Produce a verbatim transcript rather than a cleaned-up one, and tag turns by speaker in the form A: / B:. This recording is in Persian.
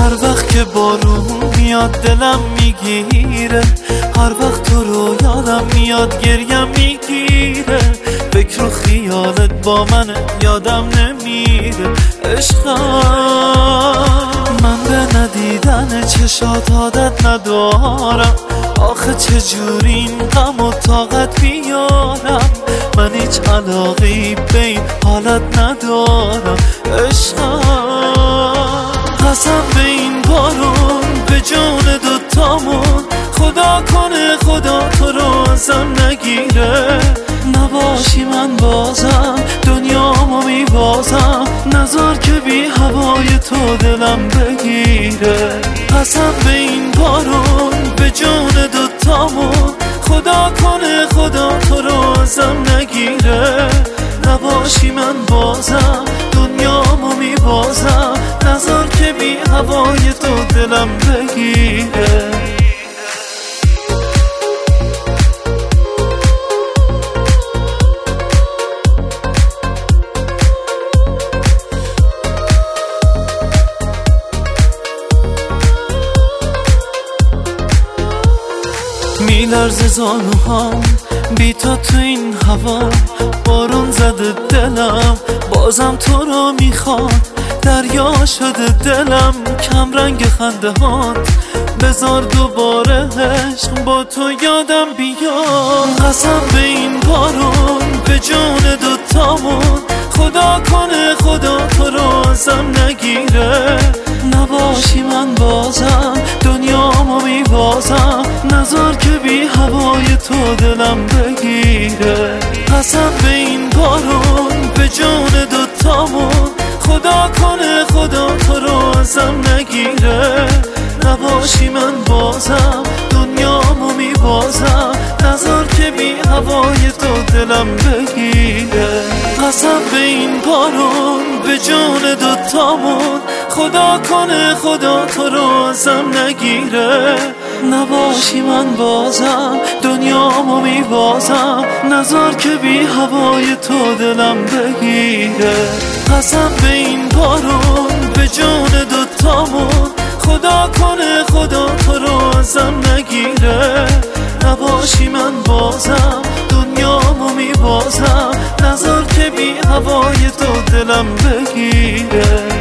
A: هر وقت که بارون میاد دلم میگیره، هر وقت تو رو یادم میاد گریم میگیره. فکر و خیالت با من یادم نمیره عشقم. من به ندیدن چشات عادت ندارم، آخه چجوری این غم و طاقت بیارم. من هیچ علاقی به این حالت ندارم عشقم. قسم به این بارون به جون دوتامون، خدا کنه خدا تو رو ازم نگیره. نباشی من بازم دنیامو میبازم، نذار که بی هوای تو دلم بگیره. قسم به این بارون به جون دوتامون، خدا کنه خدا تو رو ازم نگیره. نباشی من بازم دنیامو میبازم، نذار که بی هوای تو دلم بگیره. میلرزه زانوهام بی تو تو این هوا، بارون زده دلم بازم تو رو میخواد. دریا شده دلم کم رنگ خنده هات، بذار دوباره عشق با تو یادم بیاد. قسم به این بارون به جون دوتامون، خدا کنه خدا تو رو ازم نگیره. نباشی من بازم دنیامو میبازم، نذار که بی هوای تو دلم بگیره. قسم به این بارون به جون دوتامون، خدا کنه خدا تو رو ازم نگیره. نباشی من بازم دنیامو میبازم، نذار که بی هوای تو دلم بگیره. قسم به این بارون به جون دوتامون، خدا کنه خدا تو رو ازم نگیره. نباشی من بازم دنیامو میبازم، نذار که بی هوای تو دلم بگیره. قسم به این بارون به جون دوتامون، خدا کنه خدا تو رو ازم نگیره. نباشی من بازم دنیامو میبازم، نذار که بی هوای تو دلم بگیره.